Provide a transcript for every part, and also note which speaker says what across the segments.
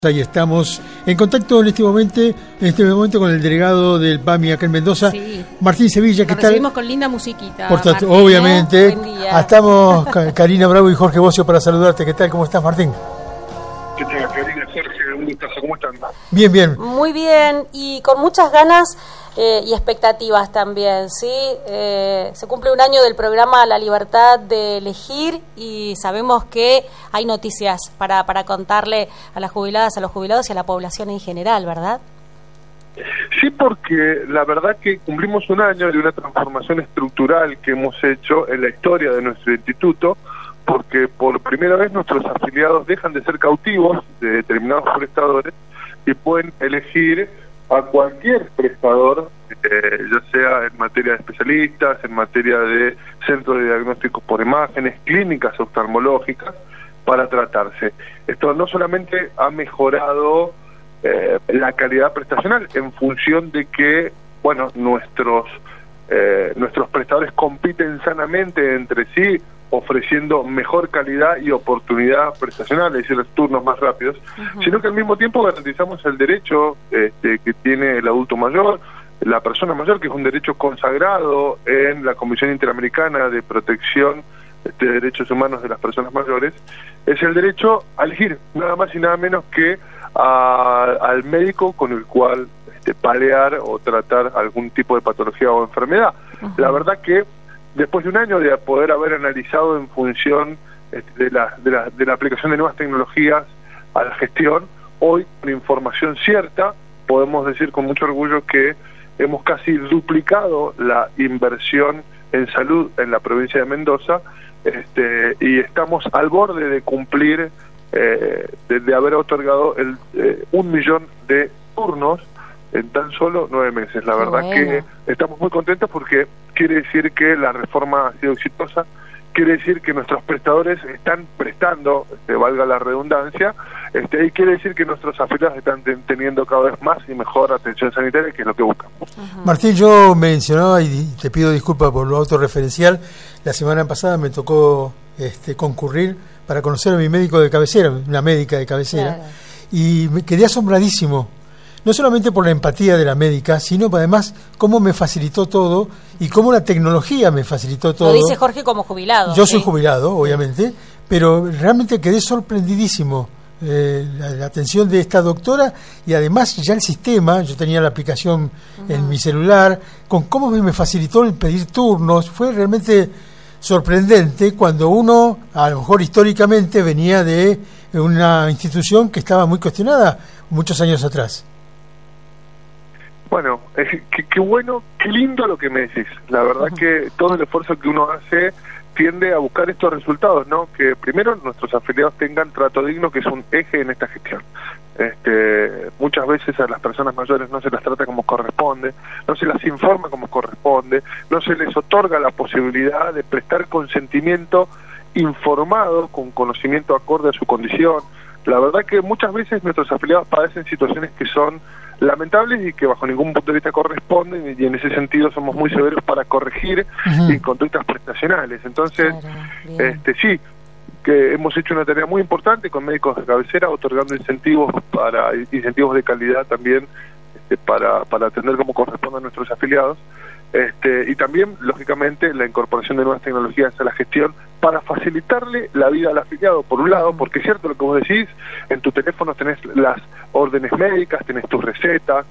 Speaker 1: Ahí estamos en contacto en este momento con el delegado del PAMI acá en Mendoza, sí. Martín Sevilla. ¿Qué tal?
Speaker 2: Recibimos con linda musiquita.
Speaker 1: Martín, obviamente. Buen día. Estamos Karina Bravo y Jorge Bocio para saludarte. ¿Qué tal? ¿Cómo estás, Martín?
Speaker 3: ¿Qué tal, Karina? Jorge, un gustazo. ¿Cómo están?
Speaker 1: Bien, bien.
Speaker 2: Muy bien y con muchas ganas y expectativas también, ¿sí? Se cumple un año del programa La Libertad de Elegir y sabemos que hay noticias para contarle a las jubiladas, a los jubilados y a la población en general, ¿verdad?
Speaker 3: Sí, porque la verdad que cumplimos un año de una transformación estructural que hemos hecho en la historia de nuestro instituto, porque por primera vez nuestros afiliados dejan de ser cautivos de determinados prestadores y pueden elegir a cualquier prestador, ya sea en materia de especialistas, en materia de centros de diagnósticos por imágenes, clínicas oftalmológicas, para tratarse. Esto no solamente ha mejorado la calidad prestacional en función de que, bueno, nuestros prestadores compiten sanamente entre sí, ofreciendo mejor calidad y oportunidad prestacional, es decir, los turnos más rápidos, sino que al mismo tiempo garantizamos el derecho que tiene el adulto mayor, la persona mayor, que es un derecho consagrado en la Comisión Interamericana de Protección de Derechos Humanos de las Personas Mayores, es el derecho a elegir nada más y nada menos que al médico con el cual paliar o tratar algún tipo de patología o enfermedad. La verdad que después de un año de poder haber analizado en función de la aplicación de nuevas tecnologías a la gestión, hoy con información cierta podemos decir con mucho orgullo que hemos casi duplicado la inversión en salud en la provincia de Mendoza, y estamos al borde de cumplir, de haber otorgado 1 millón de turnos en tan solo 9 meses. La verdad que estamos muy contentos porque quiere decir que la reforma ha sido exitosa, quiere decir que nuestros prestadores están prestando, valga la redundancia, y quiere decir que nuestros afiliados están teniendo cada vez más y mejor atención sanitaria, que es lo que buscamos.
Speaker 1: Martín, yo mencionaba, y te pido disculpas por lo autorreferencial, la semana pasada me tocó concurrir para conocer a mi médico de cabecera, una médica de cabecera, claro. Y me quedé asombradísimo. No solamente por la empatía de la médica, sino además cómo me facilitó todo y cómo la tecnología me facilitó todo.
Speaker 2: Lo dice Jorge como jubilado.
Speaker 1: Yo soy jubilado, obviamente, pero realmente quedé sorprendidísimo. La atención de esta doctora y además ya el sistema, yo tenía la aplicación en mi celular, con cómo me facilitó el pedir turnos. Fue realmente sorprendente cuando uno, a lo mejor históricamente, venía de una institución que estaba muy cuestionada muchos años atrás.
Speaker 3: Bueno, qué bueno, qué lindo lo que me decís. La verdad que todo el esfuerzo que uno hace tiende a buscar estos resultados, ¿no? Que primero nuestros afiliados tengan trato digno, que es un eje en esta gestión. Muchas veces a las personas mayores no se las trata como corresponde, no se las informa como corresponde, no se les otorga la posibilidad de prestar consentimiento informado, con conocimiento acorde a su condición. La verdad que muchas veces nuestros afiliados padecen situaciones que son lamentables y que bajo ningún punto de vista corresponden, y en ese sentido somos muy severos para corregir conductas prestacionales. Entonces, sí, que hemos hecho una tarea muy importante con médicos de cabecera, otorgando incentivos de calidad también, para atender como corresponde a nuestros afiliados, y también, lógicamente, la incorporación de nuevas tecnologías a la gestión para facilitarle la vida al afiliado, por un lado, porque es cierto lo que vos decís, en tu teléfono tenés las órdenes médicas, tenés tus recetas,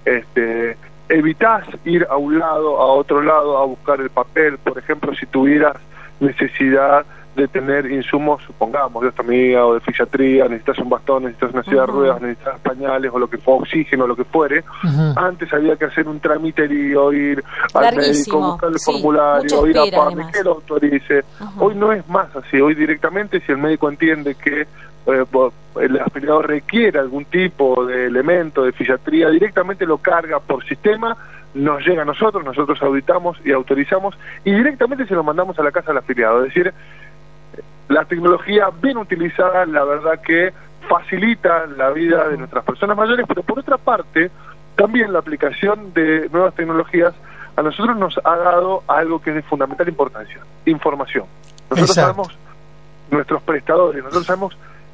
Speaker 3: evitás ir a un lado, a otro lado, a buscar el papel. Por ejemplo, si tuvieras necesidad de tener insumos, supongamos, de osteotomía o de fisiatría, necesitas un bastón, necesitas una silla de ruedas, necesitas pañales o lo que fue, oxígeno, lo que fuere. Antes había que hacer un trámite y o ir al médico, buscar el formulario, o ir a PAMI, que lo autorice. Hoy no es más así. Hoy directamente, si el médico entiende que el afiliado requiere algún tipo de elemento de fisiatría, directamente lo carga por sistema, nos llega a nosotros auditamos y autorizamos y directamente se lo mandamos a la casa del afiliado. Es decir, la tecnología bien utilizada, la verdad que facilita la vida de nuestras personas mayores, pero por otra parte, también la aplicación de nuevas tecnologías a nosotros nos ha dado algo que es de fundamental importancia: información. Nosotros sabemos, nuestros prestadores, nosotros sabemos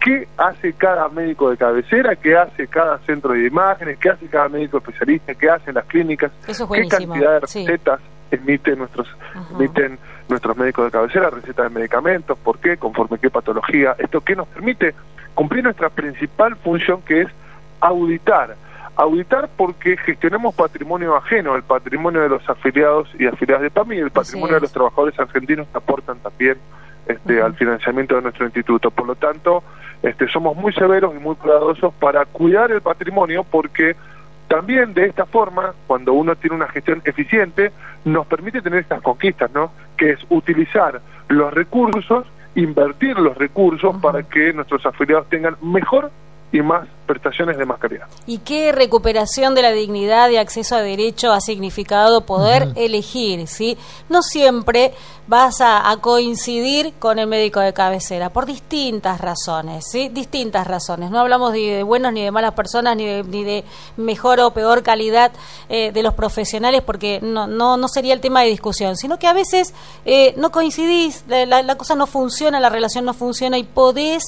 Speaker 3: qué hace cada médico de cabecera, qué hace cada centro de imágenes, qué hace cada médico especialista, qué hacen las clínicas, qué cantidad de recetas emiten nuestros médicos de cabecera, recetas de medicamentos, por qué, conforme qué patología, esto que nos permite cumplir nuestra principal función, que es auditar porque gestionamos patrimonio ajeno, el patrimonio de los afiliados y afiliadas de PAMI y el patrimonio de los trabajadores argentinos que aportan también al financiamiento de nuestro instituto. Por lo tanto, somos muy severos y muy cuidadosos para cuidar el patrimonio, porque también de esta forma, cuando uno tiene una gestión eficiente, nos permite tener estas conquistas, ¿no? Que es utilizar los recursos, invertir los recursos para que nuestros afiliados tengan mejor y más prestaciones de más calidad.
Speaker 2: ¿Y qué recuperación de la dignidad y acceso a derecho ha significado poder elegir? ¿Sí? No siempre vas a coincidir con el médico de cabecera, por distintas razones, ¿sí? Distintas razones. No hablamos de buenos ni de malas personas, ni de mejor o peor calidad de los profesionales, porque no sería el tema de discusión, sino que a veces no coincidís, la cosa no funciona, la relación no funciona, y podés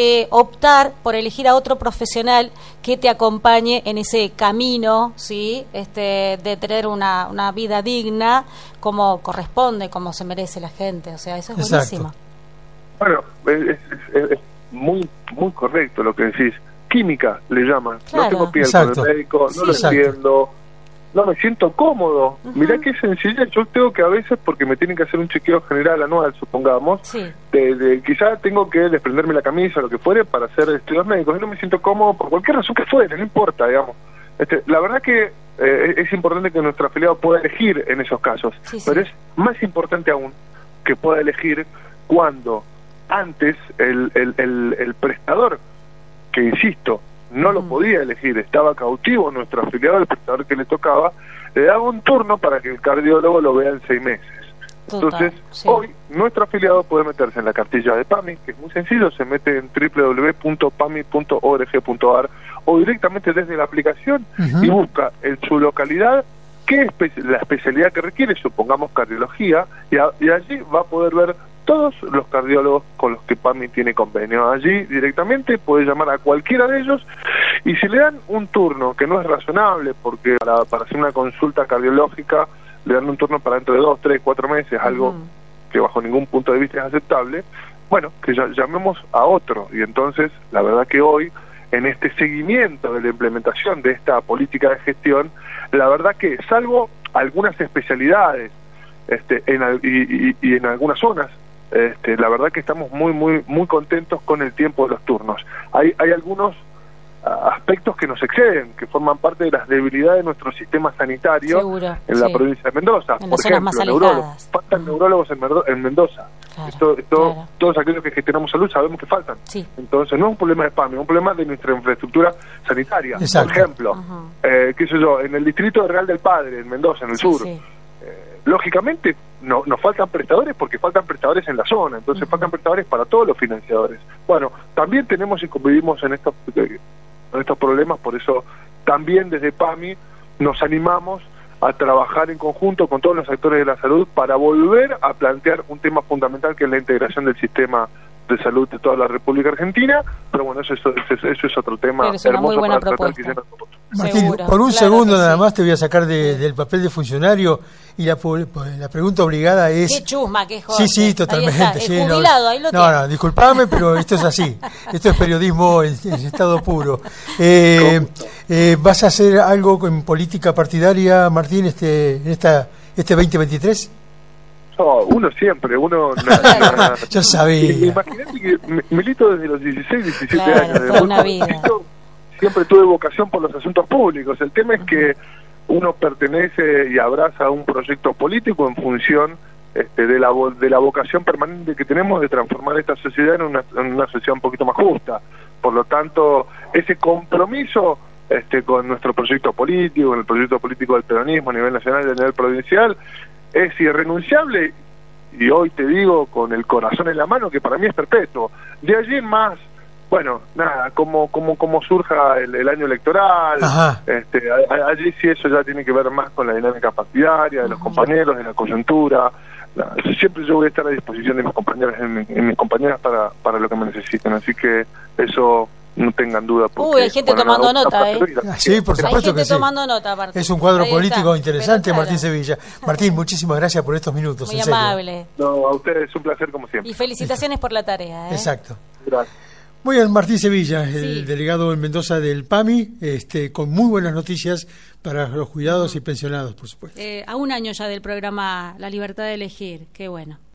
Speaker 2: optar por elegir a otro profesional que te acompañe en ese camino, ¿sí? De tener una vida digna como corresponde, como se merece la gente. O sea, eso es buenísimo.
Speaker 3: Bueno, es muy correcto lo que decís. Química le llaman. No tengo piel con el médico, no lo entiendo, no me siento cómodo. Mirá qué sencilla. Yo tengo que a veces, porque me tienen que hacer un chequeo general anual, supongamos, quizá tengo que desprenderme la camisa o lo que fuere para hacer estudios médicos, y no me siento cómodo por cualquier razón que fuere, no importa, digamos. La verdad que es importante que nuestro afiliado pueda elegir en esos casos, pero es más importante aún que pueda elegir cuando antes el prestador, que insisto, no lo podía elegir, estaba cautivo nuestro afiliado, el prestador que le tocaba, le daba un turno para que el cardiólogo lo vea en 6 meses. Entonces, hoy nuestro afiliado puede meterse en la cartilla de PAMI, que es muy sencillo, se mete en www.pami.org.ar o directamente desde la aplicación y busca en su localidad la especialidad que requiere, supongamos cardiología, y allí va a poder ver todos los cardiólogos con los que PAMI tiene convenio. Allí directamente puede llamar a cualquiera de ellos, y si le dan un turno que no es razonable, porque para hacer una consulta cardiológica le dan un turno para dentro de 2, 3, 4 meses, algo que bajo ningún punto de vista es aceptable, bueno, que llamemos a otro. Y entonces, la verdad que hoy, en este seguimiento de la implementación de esta política de gestión, la verdad que, salvo algunas especialidades y en algunas zonas, la verdad que estamos muy contentos con el tiempo de los turnos. Hay algunos aspectos que nos exceden, que forman parte de las debilidades de nuestro sistema sanitario en la provincia de Mendoza. Por ejemplo, neurólogos. Faltan neurólogos en Mendoza. Todos aquellos que gestionamos salud sabemos que faltan. Entonces no es un problema de PAMI, es un problema de nuestra infraestructura sanitaria. Por ejemplo, qué sé yo, en el distrito de Real del Padre, en Mendoza, en el sur, lógicamente nos faltan prestadores, porque faltan prestadores en la zona, entonces faltan prestadores para todos los financiadores. Bueno, también tenemos y convivimos en estos problemas, por eso también desde PAMI nos animamos a trabajar en conjunto con todos los actores de la salud para volver a plantear un tema fundamental, que es la integración del sistema de salud de toda la República Argentina, pero bueno, eso es otro tema hermoso para tratar quizás.
Speaker 1: Martín, por un segundo nada más te voy a sacar del papel de funcionario, y la pregunta obligada es...
Speaker 2: Qué chusma, qué joder.
Speaker 1: Sí, totalmente.
Speaker 2: Ahí está, el jubilado, ahí lo
Speaker 1: tiene. No, disculpame, pero esto es así. Esto es periodismo en estado puro. ¿Vas a hacer algo en política partidaria, Martín, este 2023?
Speaker 3: Uno siempre,
Speaker 1: yo sabía.
Speaker 3: Imagínate que milito desde los 16, 17 años.
Speaker 2: Toda una vida.
Speaker 3: Siempre tuve vocación por los asuntos públicos. El tema es que uno pertenece y abraza un proyecto político en función de la vocación permanente que tenemos de transformar esta sociedad en una sociedad un poquito más justa. Por lo tanto, ese compromiso con nuestro proyecto político, con el proyecto político del peronismo a nivel nacional y a nivel provincial, es irrenunciable, y hoy te digo con el corazón en la mano que para mí es perpetuo. De allí en más, bueno, nada, como surja el año electoral, allí sí eso ya tiene que ver más con la dinámica partidaria, de los compañeros, de la coyuntura. siempre yo voy a estar a disposición de mis compañeras, mis compañeras para lo que me necesiten, así que eso no tengan duda. Porque,
Speaker 2: hay gente tomando nota,
Speaker 1: Sí, por supuesto que sí.
Speaker 2: Tomando nota, aparte.
Speaker 1: Es un cuadro
Speaker 2: Ahí
Speaker 1: político
Speaker 2: está.
Speaker 1: interesante,
Speaker 2: Pero
Speaker 1: Martín Sevilla. Martín, muchísimas gracias por estos minutos.
Speaker 2: Muy
Speaker 1: en serio.
Speaker 2: amable.
Speaker 3: No, a ustedes es un placer como siempre.
Speaker 2: Y felicitaciones por la tarea.
Speaker 1: Exacto.
Speaker 3: Gracias.
Speaker 1: Muy bien, Martín Sevilla,
Speaker 2: Sí.
Speaker 1: el delegado en Mendoza del PAMI, con muy buenas noticias para los jubilados y pensionados, por supuesto.
Speaker 2: A un año ya del programa La Libertad de Elegir. Qué bueno.